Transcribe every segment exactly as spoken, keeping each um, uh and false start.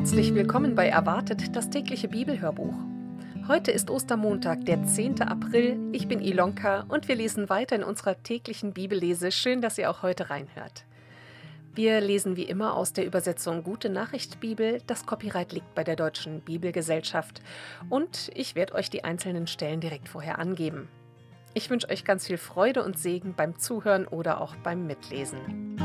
Herzlich willkommen bei Erwartet, das tägliche Bibelhörbuch. Heute ist Ostermontag, der zehnte April. Ich bin Ilonka und wir lesen weiter in unserer täglichen Bibellese. Schön, dass ihr auch heute reinhört. Wir lesen wie immer aus der Übersetzung Gute Nachricht Bibel. Das Copyright liegt bei der Deutschen Bibelgesellschaft und ich werde euch die einzelnen Stellen direkt vorher angeben. Ich wünsche euch ganz viel Freude und Segen beim Zuhören oder auch beim Mitlesen.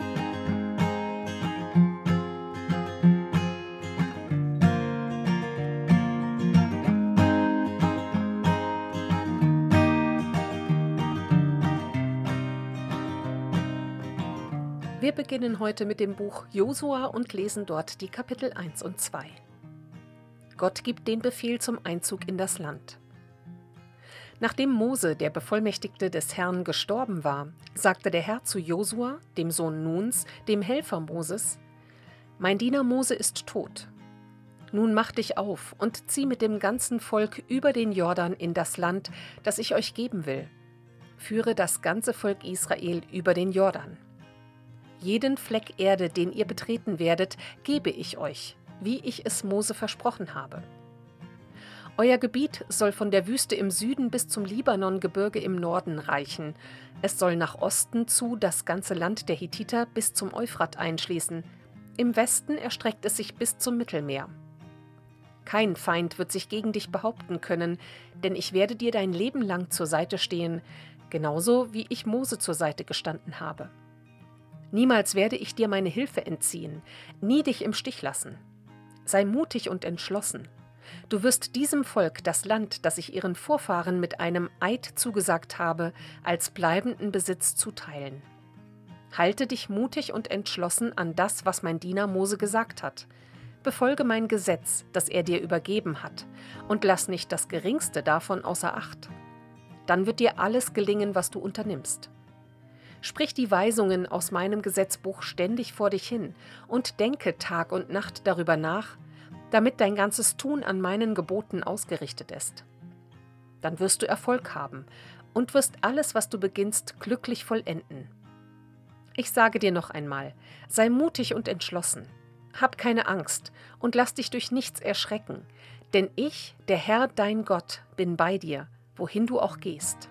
Wir beginnen heute mit dem Buch Josua und lesen dort die Kapitel eins und zwei. Gott gibt den Befehl zum Einzug in das Land. Nachdem Mose, der Bevollmächtigte des Herrn, gestorben war, sagte der Herr zu Josua, dem Sohn Nuns, dem Helfer Moses: Mein Diener Mose ist tot. Nun mach dich auf und zieh mit dem ganzen Volk über den Jordan in das Land, das ich euch geben will. Führe das ganze Volk Israel über den Jordan. Jeden Fleck Erde, den ihr betreten werdet, gebe ich euch, wie ich es Mose versprochen habe. Euer Gebiet soll von der Wüste im Süden bis zum Libanongebirge im Norden reichen. Es soll nach Osten zu das ganze Land der Hethiter bis zum Euphrat einschließen. Im Westen erstreckt es sich bis zum Mittelmeer. Kein Feind wird sich gegen dich behaupten können, denn ich werde dir dein Leben lang zur Seite stehen, genauso wie ich Mose zur Seite gestanden habe. Niemals werde ich dir meine Hilfe entziehen, nie dich im Stich lassen. Sei mutig und entschlossen. Du wirst diesem Volk das Land, das ich ihren Vorfahren mit einem Eid zugesagt habe, als bleibenden Besitz zuteilen. Halte dich mutig und entschlossen an das, was mein Diener Mose gesagt hat. Befolge mein Gesetz, das er dir übergeben hat, und lass nicht das Geringste davon außer Acht. Dann wird dir alles gelingen, was du unternimmst. Sprich die Weisungen aus meinem Gesetzbuch ständig vor dich hin und denke Tag und Nacht darüber nach, damit dein ganzes Tun an meinen Geboten ausgerichtet ist. Dann wirst du Erfolg haben und wirst alles, was du beginnst, glücklich vollenden. Ich sage dir noch einmal, sei mutig und entschlossen. Hab keine Angst und lass dich durch nichts erschrecken, denn ich, der Herr, dein Gott, bin bei dir, wohin du auch gehst.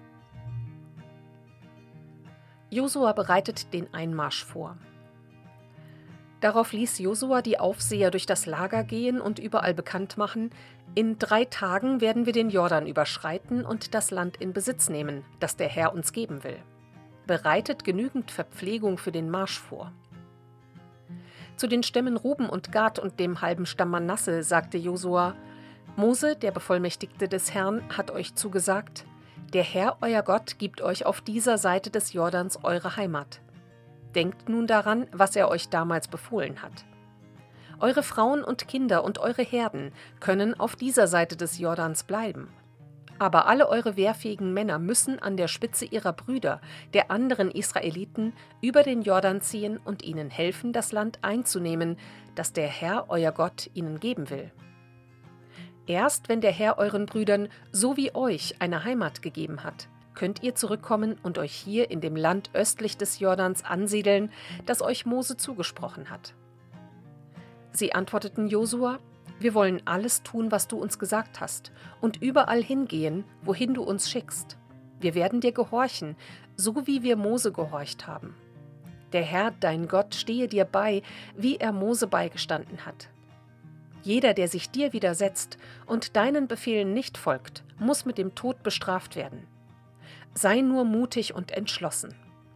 Josua bereitet den Einmarsch vor. Darauf ließ Josua die Aufseher durch das Lager gehen und überall bekannt machen: In drei Tagen werden wir den Jordan überschreiten und das Land in Besitz nehmen, das der Herr uns geben will. Bereitet genügend Verpflegung für den Marsch vor. Zu den Stämmen Ruben und Gad und dem halben Stamm Manasse sagte Josua: Mose, der Bevollmächtigte des Herrn, hat euch zugesagt: Der Herr, euer Gott, gibt euch auf dieser Seite des Jordans eure Heimat. Denkt nun daran, was er euch damals befohlen hat. Eure Frauen und Kinder und eure Herden können auf dieser Seite des Jordans bleiben. Aber alle eure wehrfähigen Männer müssen an der Spitze ihrer Brüder, der anderen Israeliten, über den Jordan ziehen und ihnen helfen, das Land einzunehmen, das der Herr, euer Gott, ihnen geben will. Erst wenn der Herr euren Brüdern so wie euch eine Heimat gegeben hat, könnt ihr zurückkommen und euch hier in dem Land östlich des Jordans ansiedeln, das euch Mose zugesprochen hat. Sie antworteten Josua: Wir wollen alles tun, was du uns gesagt hast, und überall hingehen, wohin du uns schickst. Wir werden dir gehorchen, so wie wir Mose gehorcht haben. Der Herr, dein Gott, stehe dir bei, wie er Mose beigestanden hat. Jeder, der sich dir widersetzt und deinen Befehlen nicht folgt, muss mit dem Tod bestraft werden. Sei nur mutig und entschlossen.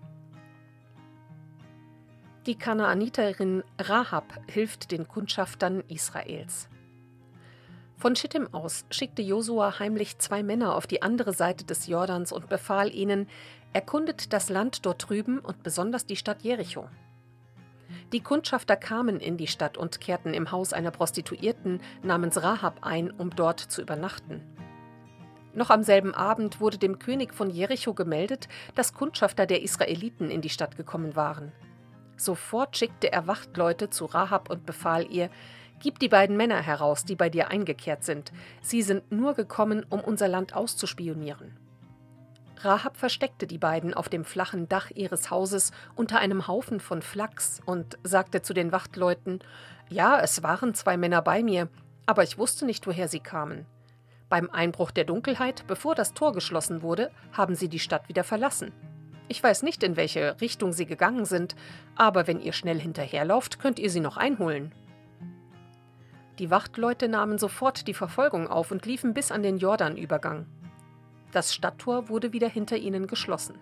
Die Kanaaniterin Rahab hilft den Kundschaftern Israels. Von Schittim aus schickte Josua heimlich zwei Männer auf die andere Seite des Jordans und befahl ihnen: Erkundet das Land dort drüben und besonders die Stadt Jericho. Die Kundschafter kamen in die Stadt und kehrten im Haus einer Prostituierten namens Rahab ein, um dort zu übernachten. Noch am selben Abend wurde dem König von Jericho gemeldet, dass Kundschafter der Israeliten in die Stadt gekommen waren. Sofort schickte er Wachtleute zu Rahab und befahl ihr: Gib die beiden Männer heraus, die bei dir eingekehrt sind. Sie sind nur gekommen, um unser Land auszuspionieren. Rahab versteckte die beiden auf dem flachen Dach ihres Hauses unter einem Haufen von Flachs und sagte zu den Wachtleuten: »Ja, es waren zwei Männer bei mir, aber ich wusste nicht, woher sie kamen. Beim Einbruch der Dunkelheit, bevor das Tor geschlossen wurde, haben sie die Stadt wieder verlassen. Ich weiß nicht, in welche Richtung sie gegangen sind, aber wenn ihr schnell hinterherlauft, könnt ihr sie noch einholen.« Die Wachtleute nahmen sofort die Verfolgung auf und liefen bis an den Jordanübergang. Das Stadttor wurde wieder hinter ihnen geschlossen.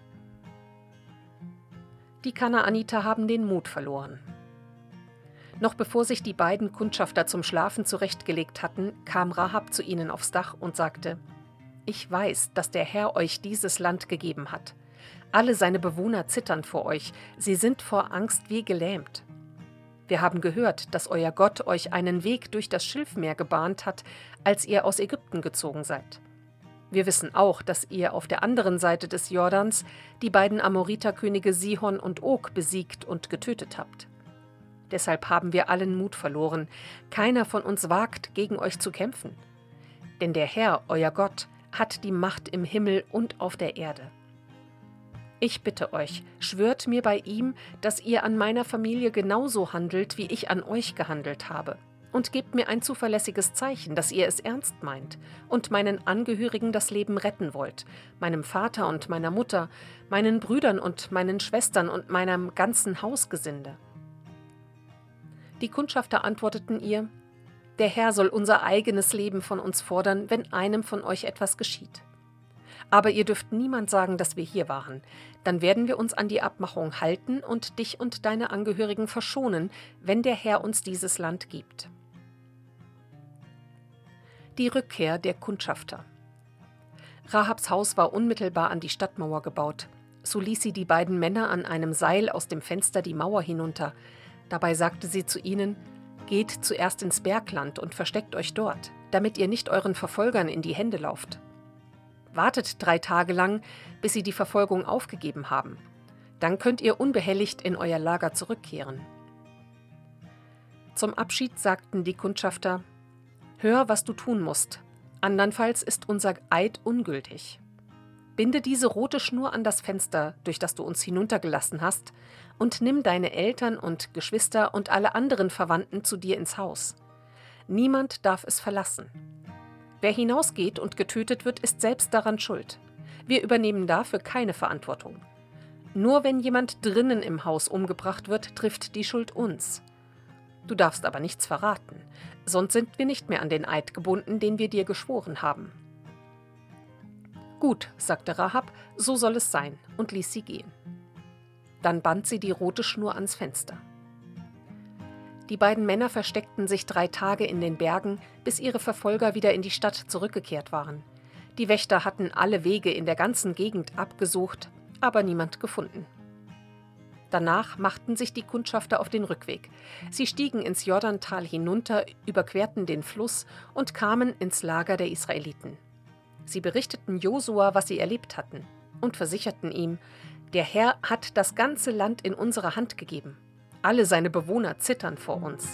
Die Kanaaniter haben den Mut verloren. Noch bevor sich die beiden Kundschafter zum Schlafen zurechtgelegt hatten, kam Rahab zu ihnen aufs Dach und sagte: »Ich weiß, dass der Herr euch dieses Land gegeben hat. Alle seine Bewohner zittern vor euch, sie sind vor Angst wie gelähmt. Wir haben gehört, dass euer Gott euch einen Weg durch das Schilfmeer gebahnt hat, als ihr aus Ägypten gezogen seid. Wir wissen auch, dass ihr auf der anderen Seite des Jordans die beiden Amoriterkönige Sihon und Og besiegt und getötet habt. Deshalb haben wir allen Mut verloren. Keiner von uns wagt, gegen euch zu kämpfen. Denn der Herr, euer Gott, hat die Macht im Himmel und auf der Erde. Ich bitte euch, schwört mir bei ihm, dass ihr an meiner Familie genauso handelt, wie ich an euch gehandelt habe. Und gebt mir ein zuverlässiges Zeichen, dass ihr es ernst meint und meinen Angehörigen das Leben retten wollt, meinem Vater und meiner Mutter, meinen Brüdern und meinen Schwestern und meinem ganzen Hausgesinde.« Die Kundschafter antworteten ihr: »Der Herr soll unser eigenes Leben von uns fordern, wenn einem von euch etwas geschieht. Aber ihr dürft niemand sagen, dass wir hier waren. Dann werden wir uns an die Abmachung halten und dich und deine Angehörigen verschonen, wenn der Herr uns dieses Land gibt.« Die Rückkehr der Kundschafter. Rahabs Haus war unmittelbar an die Stadtmauer gebaut. So ließ sie die beiden Männer an einem Seil aus dem Fenster die Mauer hinunter. Dabei sagte sie zu ihnen: »Geht zuerst ins Bergland und versteckt euch dort, damit ihr nicht euren Verfolgern in die Hände lauft. Wartet drei Tage lang, bis sie die Verfolgung aufgegeben haben. Dann könnt ihr unbehelligt in euer Lager zurückkehren.« Zum Abschied sagten die Kundschafter: »Hör, was du tun musst, andernfalls ist unser Eid ungültig. Binde diese rote Schnur an das Fenster, durch das du uns hinuntergelassen hast, und nimm deine Eltern und Geschwister und alle anderen Verwandten zu dir ins Haus. Niemand darf es verlassen. Wer hinausgeht und getötet wird, ist selbst daran schuld. Wir übernehmen dafür keine Verantwortung. Nur wenn jemand drinnen im Haus umgebracht wird, trifft die Schuld uns. Du darfst aber nichts verraten, sonst sind wir nicht mehr an den Eid gebunden, den wir dir geschworen haben.« »Gut«, sagte Rahab, »so soll es sein«, und ließ sie gehen. Dann band sie die rote Schnur ans Fenster. Die beiden Männer versteckten sich drei Tage in den Bergen, bis ihre Verfolger wieder in die Stadt zurückgekehrt waren. Die Wächter hatten alle Wege in der ganzen Gegend abgesucht, aber niemand gefunden. Danach machten sich die Kundschafter auf den Rückweg. Sie stiegen ins Jordantal hinunter, überquerten den Fluss und kamen ins Lager der Israeliten. Sie berichteten Josua, was sie erlebt hatten, und versicherten ihm: »Der Herr hat das ganze Land in unsere Hand gegeben. Alle seine Bewohner zittern vor uns.«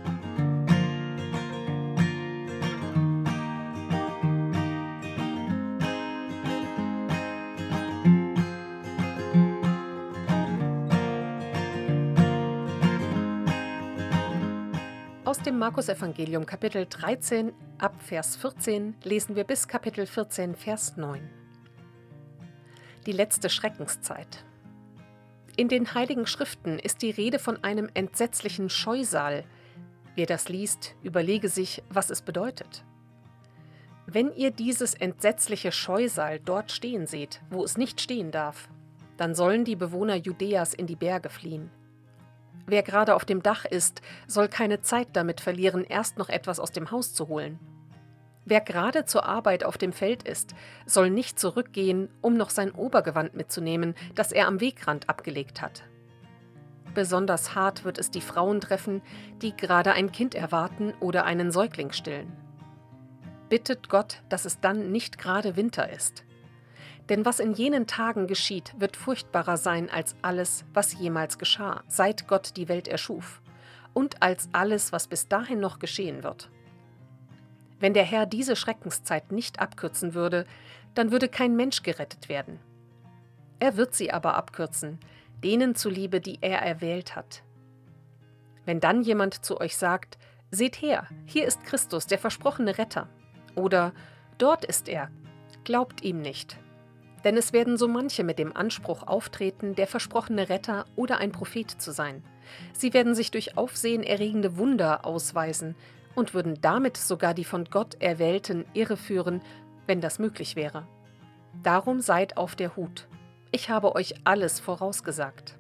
Aus dem Markus-Evangelium Kapitel dreizehn ab Vers vierzehn lesen wir bis Kapitel vierzehn Vers neun. Die letzte Schreckenszeit. In den Heiligen Schriften ist die Rede von einem entsetzlichen Scheusal. Wer das liest, überlege sich, was es bedeutet. Wenn ihr dieses entsetzliche Scheusal dort stehen seht, wo es nicht stehen darf, dann sollen die Bewohner Judäas in die Berge fliehen. Wer gerade auf dem Dach ist, soll keine Zeit damit verlieren, erst noch etwas aus dem Haus zu holen. Wer gerade zur Arbeit auf dem Feld ist, soll nicht zurückgehen, um noch sein Obergewand mitzunehmen, das er am Wegrand abgelegt hat. Besonders hart wird es die Frauen treffen, die gerade ein Kind erwarten oder einen Säugling stillen. Bittet Gott, dass es dann nicht gerade Winter ist. Denn was in jenen Tagen geschieht, wird furchtbarer sein als alles, was jemals geschah, seit Gott die Welt erschuf, und als alles, was bis dahin noch geschehen wird. Wenn der Herr diese Schreckenszeit nicht abkürzen würde, dann würde kein Mensch gerettet werden. Er wird sie aber abkürzen, denen zuliebe, die er erwählt hat. Wenn dann jemand zu euch sagt, seht her, hier ist Christus, der versprochene Retter, oder dort ist er, glaubt ihm nicht. Denn es werden so manche mit dem Anspruch auftreten, der versprochene Retter oder ein Prophet zu sein. Sie werden sich durch aufsehenerregende Wunder ausweisen und würden damit sogar die von Gott Erwählten irreführen, wenn das möglich wäre. Darum seid auf der Hut. Ich habe euch alles vorausgesagt.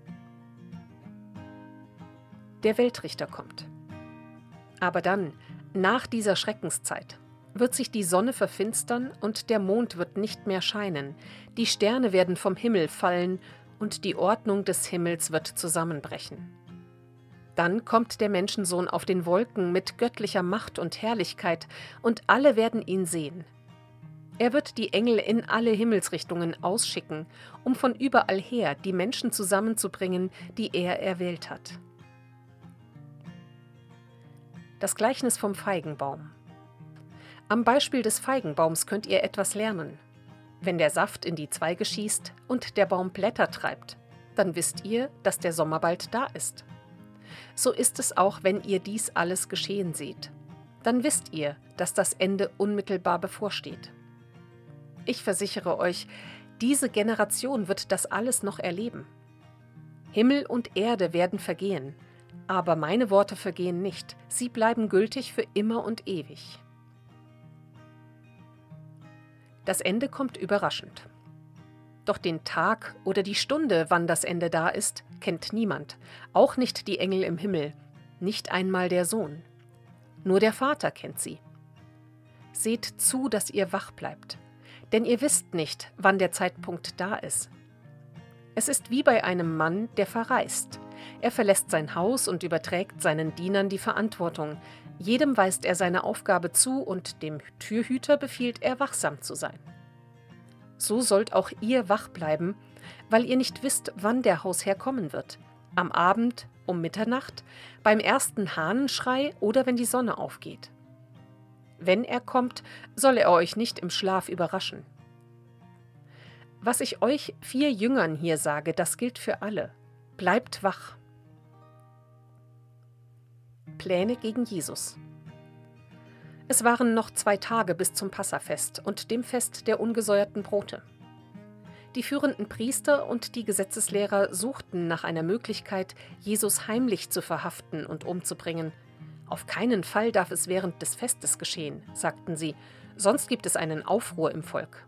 Der Weltrichter kommt. Aber dann, nach dieser Schreckenszeit, wird sich die Sonne verfinstern und der Mond wird nicht mehr scheinen, die Sterne werden vom Himmel fallen und die Ordnung des Himmels wird zusammenbrechen. Dann kommt der Menschensohn auf den Wolken mit göttlicher Macht und Herrlichkeit, und alle werden ihn sehen. Er wird die Engel in alle Himmelsrichtungen ausschicken, um von überall her die Menschen zusammenzubringen, die er erwählt hat. Das Gleichnis vom Feigenbaum. Am Beispiel des Feigenbaums könnt ihr etwas lernen. Wenn der Saft in die Zweige schießt und der Baum Blätter treibt, dann wisst ihr, dass der Sommer bald da ist. So ist es auch, wenn ihr dies alles geschehen seht. Dann wisst ihr, dass das Ende unmittelbar bevorsteht. Ich versichere euch, diese Generation wird das alles noch erleben. Himmel und Erde werden vergehen, aber meine Worte vergehen nicht. Sie bleiben gültig für immer und ewig. Das Ende kommt überraschend. Doch den Tag oder die Stunde, wann das Ende da ist, kennt niemand, auch nicht die Engel im Himmel, nicht einmal der Sohn. Nur der Vater kennt sie. Seht zu, dass ihr wach bleibt, denn ihr wisst nicht, wann der Zeitpunkt da ist. Es ist wie bei einem Mann, der verreist. Er verlässt sein Haus und überträgt seinen Dienern die Verantwortung. Jedem weist er seine Aufgabe zu und dem Türhüter befiehlt er, wachsam zu sein. So sollt auch ihr wach bleiben, weil ihr nicht wisst, wann der Hausherr kommen wird. Am Abend, um Mitternacht, beim ersten Hahnenschrei oder wenn die Sonne aufgeht. Wenn er kommt, soll er euch nicht im Schlaf überraschen. Was ich euch vier Jüngern hier sage, das gilt für alle. Bleibt wach. Pläne gegen Jesus. Es waren noch zwei Tage bis zum Passafest und dem Fest der ungesäuerten Brote. Die führenden Priester und die Gesetzeslehrer suchten nach einer Möglichkeit, Jesus heimlich zu verhaften und umzubringen. Auf keinen Fall darf es während des Festes geschehen, sagten sie, sonst gibt es einen Aufruhr im Volk.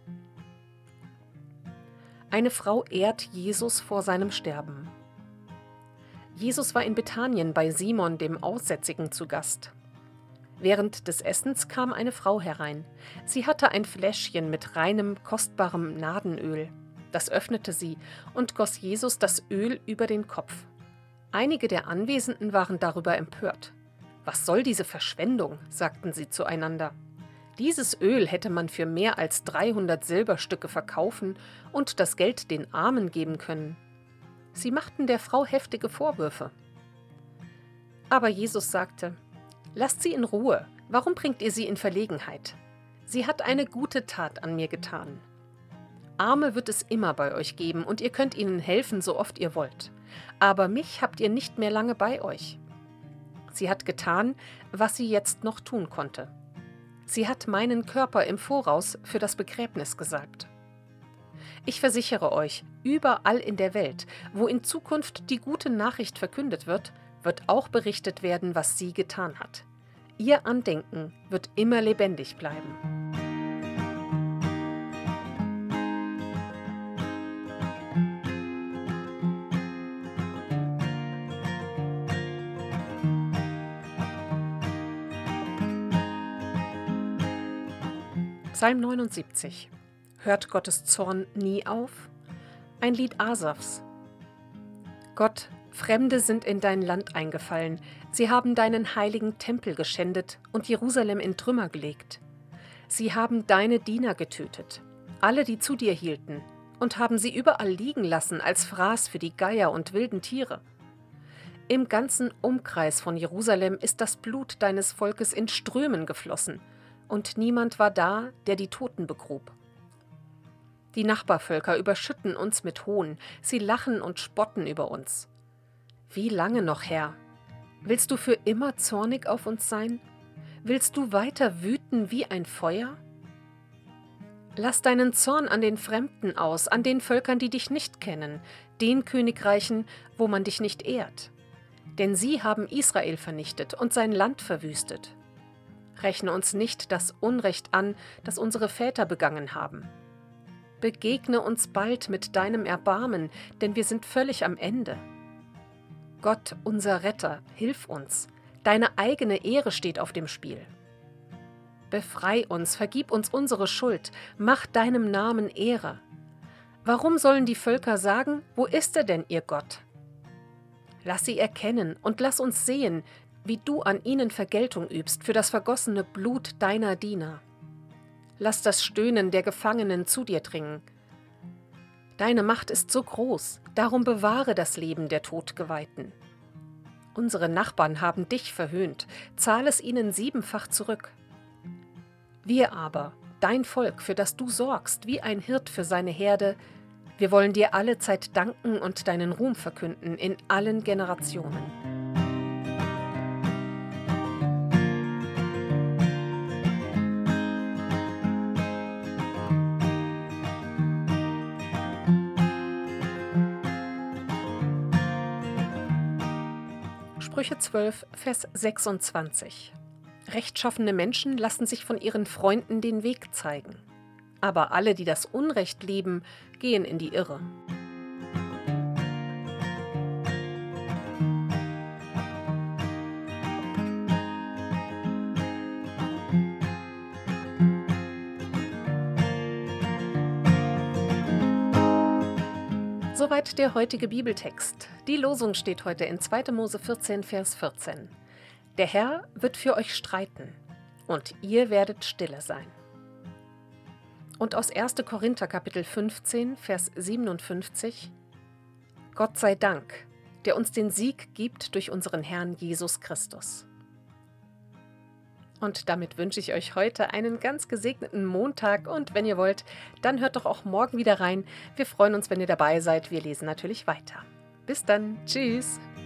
Eine Frau ehrt Jesus vor seinem Sterben. Jesus war in Bethanien bei Simon dem Aussätzigen zu Gast. Während des Essens kam eine Frau herein. Sie hatte ein Fläschchen mit reinem, kostbarem Nadenöl. Das öffnete sie und goss Jesus das Öl über den Kopf. Einige der Anwesenden waren darüber empört. »Was soll diese Verschwendung?« sagten sie zueinander. Dieses Öl hätte man für mehr als dreihundert Silberstücke verkaufen und das Geld den Armen geben können. Sie machten der Frau heftige Vorwürfe. Aber Jesus sagte, »Lasst sie in Ruhe, warum bringt ihr sie in Verlegenheit? Sie hat eine gute Tat an mir getan. Arme wird es immer bei euch geben und ihr könnt ihnen helfen, so oft ihr wollt. Aber mich habt ihr nicht mehr lange bei euch.« Sie hat getan, was sie jetzt noch tun konnte. Sie hat meinen Körper im Voraus für das Begräbnis gesagt. Ich versichere euch, überall in der Welt, wo in Zukunft die gute Nachricht verkündet wird, wird auch berichtet werden, was sie getan hat. Ihr Andenken wird immer lebendig bleiben. Psalm neunundsiebzig. Hört Gottes Zorn nie auf? Ein Lied Asafs. Gott, Fremde sind in dein Land eingefallen. Sie haben deinen heiligen Tempel geschändet und Jerusalem in Trümmer gelegt. Sie haben deine Diener getötet, alle, die zu dir hielten, und haben sie überall liegen lassen als Fraß für die Geier und wilden Tiere. Im ganzen Umkreis von Jerusalem ist das Blut deines Volkes in Strömen geflossen, und niemand war da, der die Toten begrub. Die Nachbarvölker überschütten uns mit Hohn, sie lachen und spotten über uns. Wie lange noch, Herr? Willst du für immer zornig auf uns sein? Willst du weiter wüten wie ein Feuer? Lass deinen Zorn an den Fremden aus, an den Völkern, die dich nicht kennen, den Königreichen, wo man dich nicht ehrt. Denn sie haben Israel vernichtet und sein Land verwüstet. Rechne uns nicht das Unrecht an, das unsere Väter begangen haben. Begegne uns bald mit deinem Erbarmen, denn wir sind völlig am Ende. Gott, unser Retter, hilf uns. Deine eigene Ehre steht auf dem Spiel. Befrei uns, vergib uns unsere Schuld, mach deinem Namen Ehre. Warum sollen die Völker sagen, wo ist er denn, ihr Gott? Lass sie erkennen und lass uns sehen, wie du an ihnen Vergeltung übst für das vergossene Blut deiner Diener. Lass das Stöhnen der Gefangenen zu dir dringen. Deine Macht ist so groß, darum bewahre das Leben der Todgeweihten. Unsere Nachbarn haben dich verhöhnt, zahl es ihnen siebenfach zurück. Wir aber, dein Volk, für das du sorgst, wie ein Hirt für seine Herde, wir wollen dir alle Zeit danken und deinen Ruhm verkünden in allen Generationen. Sprüche zwölf, Vers sechsundzwanzig. Rechtschaffene Menschen lassen sich von ihren Freunden den Weg zeigen. Aber alle, die das Unrecht lieben, gehen in die Irre. Soweit der heutige Bibeltext. Die Losung steht heute in zweiter Mose vierzehn, Vers vierzehn. Der Herr wird für euch streiten, und ihr werdet stille sein. Und aus erster Korinther Kapitel fünfzehn, Vers siebenundfünfzig. Gott sei Dank, der uns den Sieg gibt durch unseren Herrn Jesus Christus. Und damit wünsche ich euch heute einen ganz gesegneten Montag und wenn ihr wollt, dann hört doch auch morgen wieder rein. Wir freuen uns, wenn ihr dabei seid. Wir lesen natürlich weiter. Bis dann. Tschüss.